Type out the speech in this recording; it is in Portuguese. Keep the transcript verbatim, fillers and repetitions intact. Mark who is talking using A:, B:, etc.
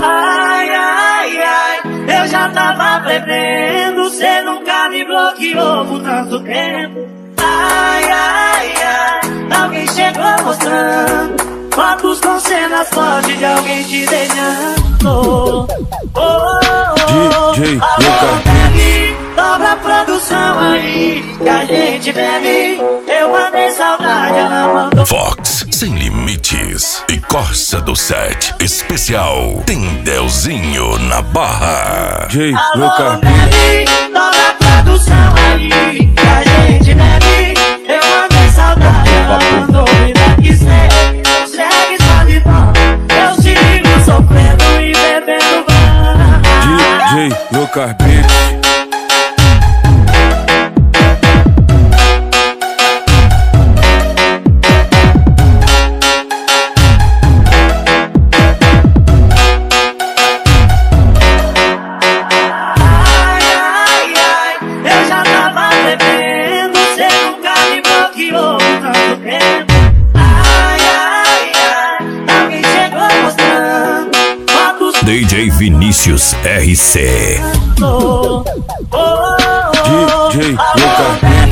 A: Ai, ai, ai, eu já tava prevendo, cê nunca me bloqueou por tanto tempo. Ai, ai, ai, alguém chegou mostrando fotos com cenas fortes de alguém te beijando. Oh, oh, oh,
B: D J
A: alô, bebe, dobra a produção aí, que a gente bebe. Eu mandei saudade, ela mandou.
C: Fox, Sem Limites e Corsa do Set Especial Tendelzinho na Barra.
B: J
A: Alô,
B: Luca
A: bebe, dobra a produção aí, que a gente bebe. Eu mandei saudade, ela mandou vida quiser. Consegue só de bom, eu sigo sofrendo e bebendo bar.
B: D J Luca Beat.
C: D J Vinícius R C.
A: Oh, oh, oh,
B: D J Luca